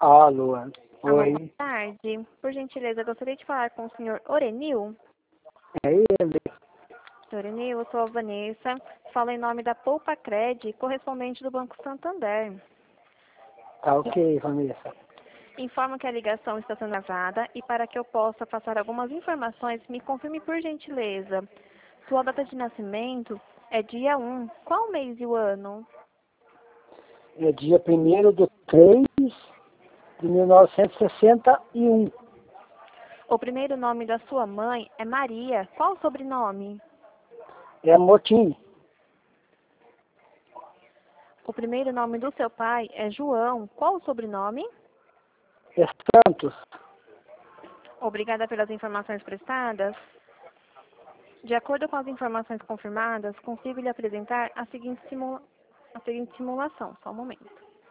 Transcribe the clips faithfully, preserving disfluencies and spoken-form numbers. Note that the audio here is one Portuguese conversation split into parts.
Alô, Alô, oi, boa tarde. Por gentileza, gostaria de falar com o senhor Orenil. é ele. Senhor Orenil, eu sou a Vanessa, falo em nome da Poupa Cred, correspondente do Banco Santander. Tá ok, Vanessa. Informo que a ligação está sendo gravada e para que eu possa passar algumas informações, me confirme por gentileza. Sua data de nascimento é dia um. Qual o mês e o ano? É dia primeiro de três de mil novecentos e sessenta e um. O primeiro nome da sua mãe é Maria. Qual o sobrenome? É Motim. O primeiro nome do seu pai é João. Qual o sobrenome? É Santos. Obrigada pelas informações prestadas. De acordo com as informações confirmadas, consigo lhe apresentar a seguinte, simula... a seguinte simulação. Só um momento.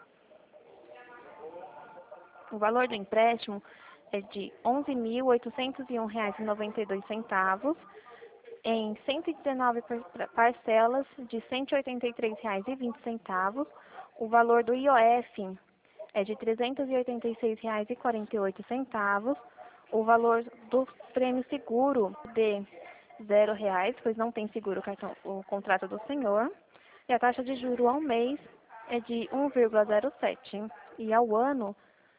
O valor do empréstimo é de onze mil oitocentos e um reais e noventa e dois centavos em cento e dezenove parcelas de cento e oitenta e três reais e vinte centavos. O valor do I O F é de trezentos e oitenta e seis reais e quarenta e oito centavos. O valor do prêmio seguro de zero reais, pois não tem seguro o, cartão, o contrato do senhor. E a taxa de juro ao mês é de um vírgula zero sete e ao ano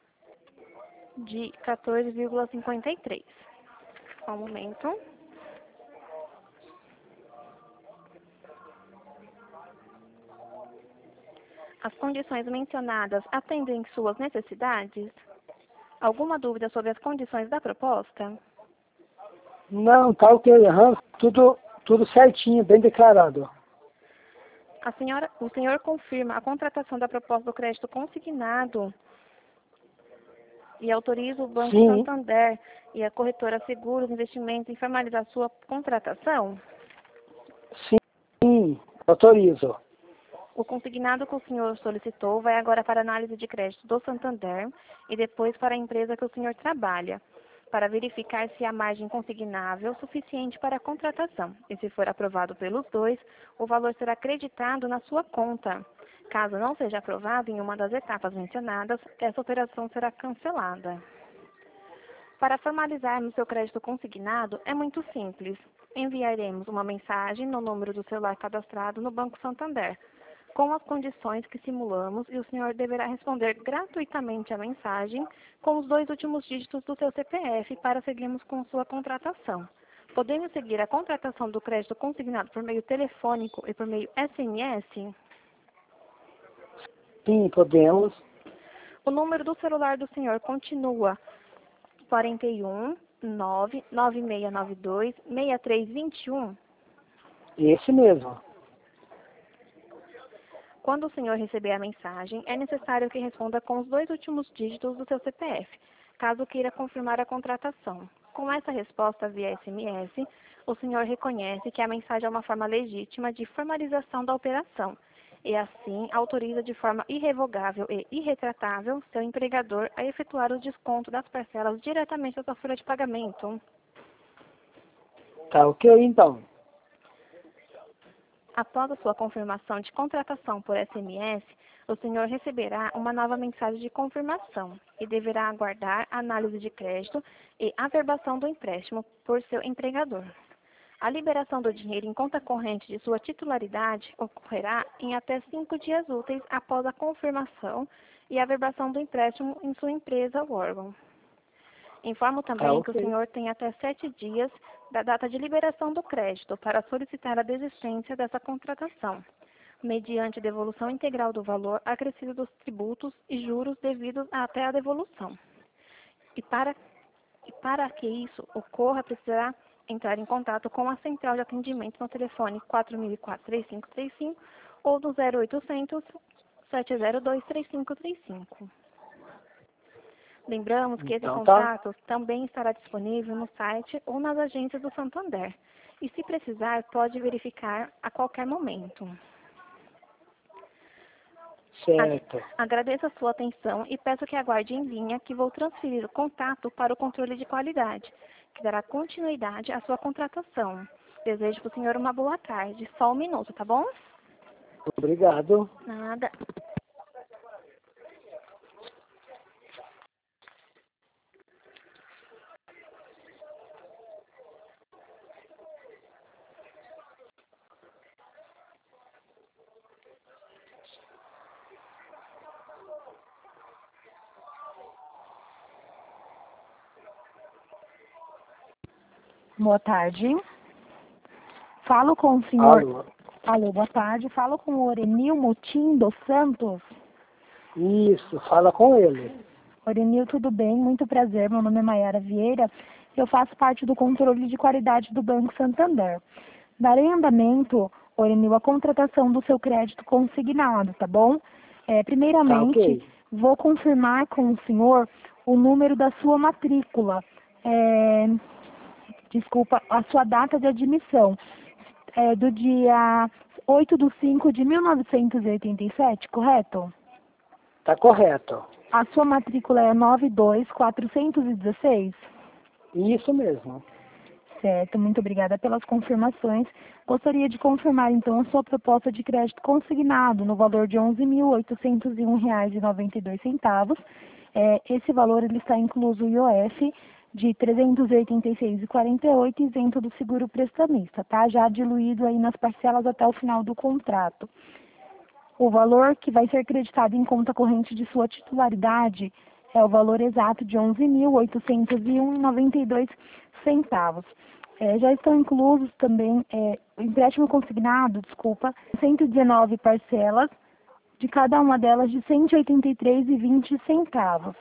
de quatorze vírgula cinquenta e três. Só um momento. As condições mencionadas atendem suas necessidades? Alguma dúvida sobre as condições da proposta? Não, tá ok, aham. Tudo, tudo certinho, bem declarado. A senhora, o senhor confirma a contratação da proposta do crédito consignado e autoriza o Banco Sim, Santander e a corretora Seguros Investimentos em formalizar sua contratação? sim, autorizo. O consignado que o senhor solicitou vai agora para a análise de crédito do Santander e depois para a empresa que o senhor trabalha, para verificar se há margem consignável suficiente para a contratação. E se for aprovado pelos dois, o valor será creditado na sua conta. Caso não seja aprovado em uma das etapas mencionadas, essa operação será cancelada. Para formalizarmos seu crédito consignado, é muito simples. Enviaremos uma mensagem no número do celular cadastrado no Banco Santander, com as condições que simulamos, e o senhor deverá responder gratuitamente a mensagem com os dois últimos dígitos do seu C P F para seguirmos com sua contratação. Podemos seguir a contratação do crédito consignado por meio telefônico e por meio S M S? Sim, podemos. O número do celular do senhor continua quarenta e um, nove, nove seis nove dois, seis três dois um. Esse mesmo. Quando o senhor receber a mensagem, é necessário que responda com os dois últimos dígitos do seu C P F, caso queira confirmar a contratação. Com essa resposta via S M S, o senhor reconhece que a mensagem é uma forma legítima de formalização da operação e, assim, autoriza de forma irrevogável e irretratável seu empregador a efetuar o desconto das parcelas diretamente da sua folha de pagamento. Tá ok, então. Após a sua confirmação de contratação por S M S, o senhor receberá uma nova mensagem de confirmação e deverá aguardar a análise de crédito e averbação do empréstimo por seu empregador. A liberação do dinheiro em conta corrente de sua titularidade ocorrerá em até cinco dias úteis após a confirmação e averbação do empréstimo em sua empresa ou órgão. Informo Tá também que o ok. senhor tem até sete dias da data de liberação do crédito para solicitar a desistência dessa contratação, mediante devolução integral do valor acrescido dos tributos e juros devidos até a devolução. E para, e para que isso ocorra, precisará entrar em contato com a central de atendimento no telefone quatro mil e quatro, três cinco três cinco ou no zero oitocentos, sete zero dois, três cinco três cinco. Lembramos que esse Então tá. contato também estará disponível no site ou nas agências do Santander. E se precisar, pode verificar a qualquer momento. Certo. Agradeço a sua atenção e peço que aguarde em linha que vou transferir o contato para o controle de qualidade, que dará continuidade à sua contratação. Desejo para o senhor uma boa tarde. Só um minuto, tá bom? Obrigado. Nada. Boa tarde. Falo com o senhor... Alô? Alô, boa tarde. Falo com o Orenil Mutim dos Santos. Isso, fala com ele. Orenil, tudo bem? Muito prazer. Meu nome é Maiara Vieira. Eu faço parte do controle de qualidade do Banco Santander. Darei andamento, Orenil, a contratação do seu crédito consignado, tá bom? É, primeiramente, Tá ok. vou confirmar com o senhor o número da sua matrícula. É, desculpa, a sua data de admissão. É do dia oito de cinco de mil novecentos e oitenta e sete, correto? Tá correto. A sua matrícula é nove dois quatrocentos e dezesseis? Isso mesmo. Certo, muito obrigada pelas confirmações. Gostaria de confirmar, então, a sua proposta de crédito consignado no valor de onze mil oitocentos e um reais e noventa e dois centavos. É, esse valor ele está incluso o I O F de trezentos e oitenta e seis reais e quarenta e oito centavos, isento do seguro prestamista, tá? Já diluído aí nas parcelas até o final do contrato. O valor que vai ser creditado em conta corrente de sua titularidade é o valor exato de onze mil oitocentos e um reais e noventa e dois centavos. É, já estão inclusos também é, o empréstimo consignado, desculpa, cento e dezenove parcelas, de cada uma delas de cento e oitenta e três reais e vinte centavos.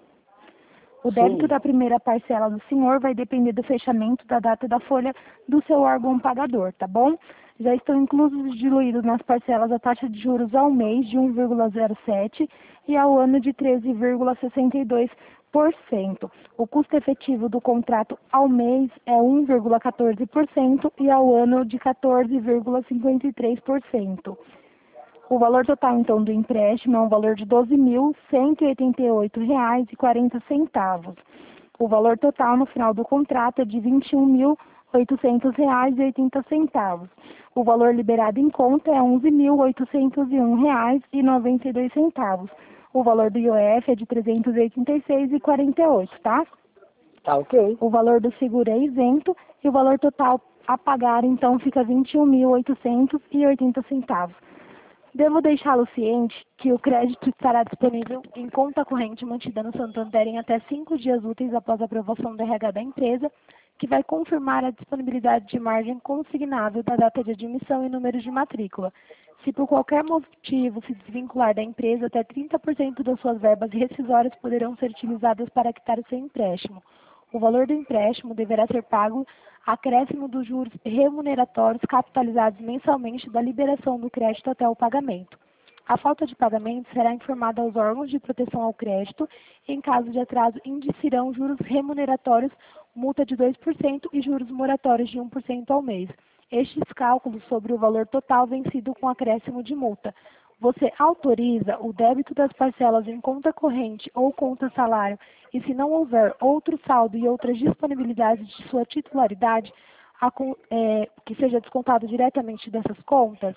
O débito Sim. da primeira parcela do senhor vai depender do fechamento da data da folha do seu órgão pagador, tá bom? Já estão inclusos e diluídos nas parcelas a taxa de juros ao mês de um vírgula zero sete e ao ano de treze vírgula sessenta e dois por cento. O custo efetivo do contrato ao mês é um vírgula quatorze por cento e ao ano de quatorze vírgula cinquenta e três por cento. O valor total, então, do empréstimo é um valor de doze mil cento e oitenta e oito reais e quarenta centavos. O valor total no final do contrato é de vinte e um mil oitocentos reais e oitenta centavos. O valor liberado em conta é onze mil oitocentos e um reais e noventa e dois centavos. O valor do I O F é de trezentos e oitenta e seis reais e quarenta e oito centavos, tá? Tá ok. O valor do seguro é isento e o valor total a pagar, então, fica vinte e um mil oitocentos e oitenta centavos. Devo deixá-lo ciente que o crédito estará disponível em conta corrente mantida no Santander em até cinco dias úteis após a aprovação do R H da empresa, que vai confirmar a disponibilidade de margem consignável da data de admissão e número de matrícula. Se por qualquer motivo se desvincular da empresa, até trinta por cento das suas verbas rescisórias poderão ser utilizadas para quitar o seu empréstimo. O valor do empréstimo deverá ser pago acréscimo dos juros remuneratórios capitalizados mensalmente da liberação do crédito até o pagamento. A falta de pagamento será informada aos órgãos de proteção ao crédito. Em caso de atraso, incidirão juros remuneratórios, multa de dois por cento e juros moratórios de um por cento ao mês. Estes cálculos sobre o valor total vencido com acréscimo de multa. Você autoriza o débito das parcelas em conta corrente ou conta salário e, se não houver outro saldo e outras disponibilidades de sua titularidade, a, é, que seja descontado diretamente dessas contas?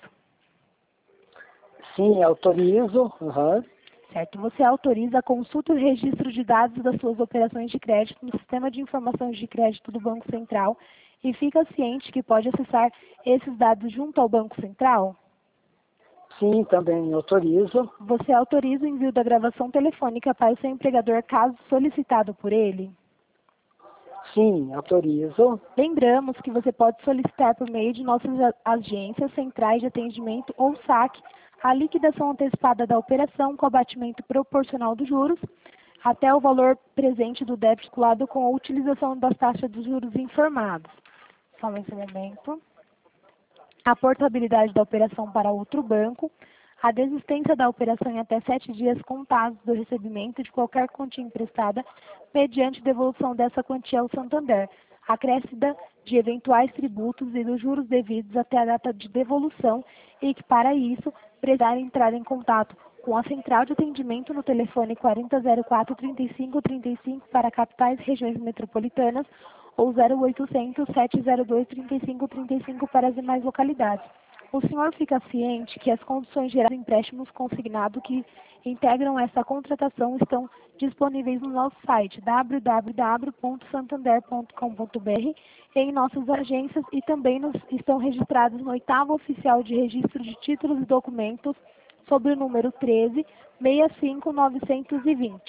Sim, autorizo. Uhum. Certo. Você autoriza a consulta e registro de dados das suas operações de crédito no Sistema de Informações de Crédito do Banco Central e fica ciente que pode acessar esses dados junto ao Banco Central? Sim, também autorizo. Você autoriza o envio da gravação telefônica para o seu empregador caso solicitado por ele? Sim, autorizo. Lembramos que você pode solicitar por meio de nossas agências centrais de atendimento ou saque a liquidação antecipada da operação com abatimento proporcional dos juros até o valor presente do débito calculado com a utilização das taxas dos juros informados. Só nesse momento. A portabilidade da operação para outro banco, a desistência da operação em até sete dias contados do recebimento de qualquer quantia emprestada, mediante devolução dessa quantia ao Santander, acréscida de eventuais tributos e dos juros devidos até a data de devolução e que, para isso, precisar entrar em contato com a central de atendimento no telefone quarenta zero quatro, trinta e cinco trinta e cinco para capitais e regiões metropolitanas ou zero oitocentos, sete zero dois, trinta e cinco trinta e cinco para as demais localidades. O senhor fica ciente que as condições gerais de empréstimos consignados que integram essa contratação estão disponíveis no nosso site w w w ponto santander ponto com ponto b r, em nossas agências e também nos, estão registrados no oitavo oficial de registro de títulos e documentos sobre o número treze, sessenta e cinco, novecentos e vinte.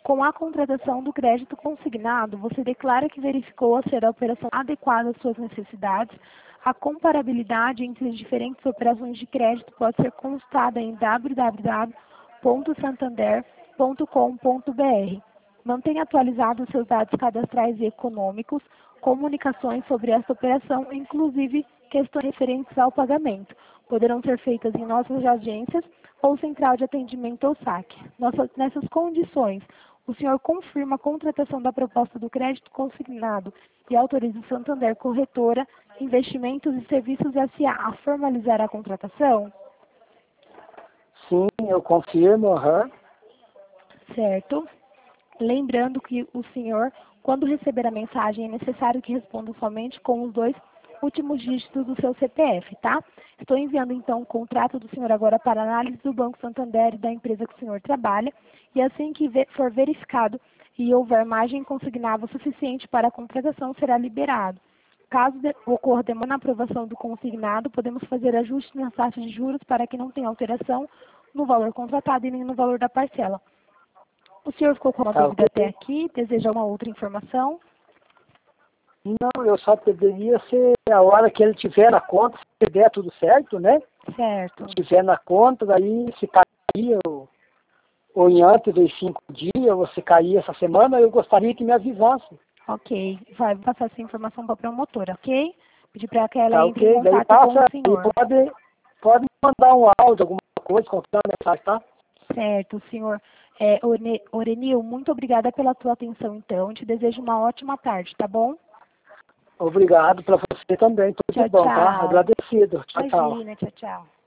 Com a contratação do crédito consignado, você declara que verificou a ser a operação adequada às suas necessidades. A comparabilidade entre as diferentes operações de crédito pode ser consultada em w w w ponto santander ponto com ponto b r. Mantenha atualizados seus dados cadastrais e econômicos, comunicações sobre esta operação, inclusive questões referentes ao pagamento. Poderão ser feitas em nossas agências ou central de atendimento ou saque. Nossa, nessas condições, o senhor confirma a contratação da proposta do crédito consignado e autoriza o Santander Corretora, Investimentos e Serviços S A a formalizar a contratação? Sim, eu confirmo. Uhum. Certo. Lembrando que o senhor, quando receber a mensagem, é necessário que responda somente com os dois últimos dígitos do seu C P F, tá? Estou enviando, então, o contrato do senhor agora para análise do Banco Santander e da empresa que o senhor trabalha, e assim que for verificado e houver margem consignável suficiente para a contratação, será liberado. Caso de, ocorra demora na aprovação do consignado, podemos fazer ajustes nas taxas de juros para que não tenha alteração no valor contratado e nem no valor da parcela. O senhor ficou com uma Tá, dúvida ok. até aqui? Deseja uma outra informação? Não, eu só poderia ser a hora que ele tiver na conta, se der tudo certo, né? Certo. Se tiver na conta, daí se cair, ou, ou em antes dos cinco dias, ou se cair essa semana, eu gostaria que me avisasse. Ok. Vai passar essa informação para a promotora, ok? Pedir para que ela Tá, entre ok? em Daí contato com passa o e senhor. pode, pode mandar um áudio, alguma coisa, contando a mensagem, tá? Certo, senhor. É, Orne- Orenil, muito obrigada pela tua atenção, então. Te desejo uma ótima tarde, tá bom? Obrigado para você também, tudo Tchau, de bom, tá? tchau. Agradecido. Tchau, tchau. Imagina, tchau, tchau.